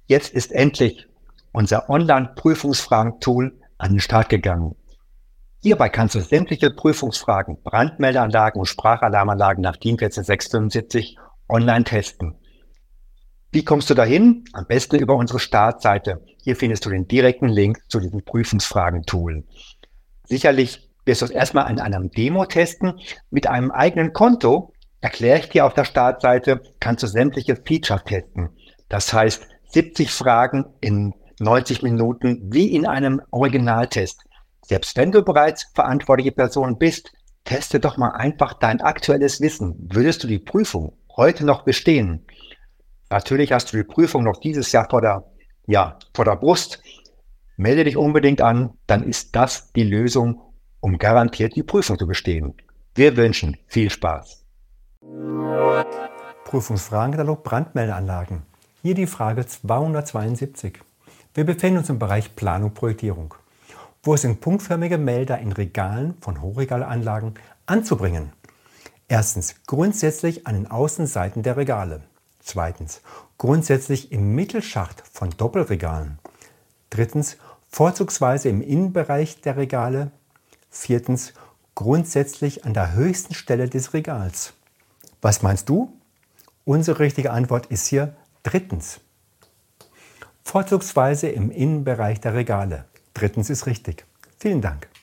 Jetzt ist endlich unser Online-Prüfungsfragen-Tool an den Start gegangen. Hierbei kannst du sämtliche Prüfungsfragen, Brandmeldeanlagen und Sprachalarmanlagen nach DIN 14675 online testen. Wie kommst du dahin? Am besten über unsere Startseite. Hier findest du den direkten Link zu diesem Prüfungsfragen-Tool. Sicherlich wirst du es erstmal in einem Demo testen. Mit einem eigenen Konto, erkläre ich dir auf der Startseite, kannst du sämtliche Features testen. Das heißt, 70 Fragen in 90 Minuten wie in einem Originaltest. Selbst wenn du bereits verantwortliche Person bist, teste doch mal einfach dein aktuelles Wissen. Würdest du die Prüfung heute noch bestehen? Natürlich hast du die Prüfung noch dieses Jahr vor der Brust. Melde dich unbedingt an, dann ist das die Lösung, um garantiert die Prüfung zu bestehen. Wir wünschen viel Spaß. Prüfungsfragenkatalog Brandmeldeanlagen. Hier die Frage 272. Wir befinden uns im Bereich Planung Projektierung. Wo sind punktförmige Melder in Regalen von Hochregalanlagen anzubringen? Erstens, grundsätzlich an den Außenseiten der Regale. Zweitens, grundsätzlich im Mittelschacht von Doppelregalen. Drittens, vorzugsweise im Innenbereich der Regale. Viertens, grundsätzlich an der höchsten Stelle des Regals. Was meinst du? Unsere richtige Antwort ist hier drittens. Vorzugsweise im Innenbereich der Regale. Drittens ist richtig. Vielen Dank.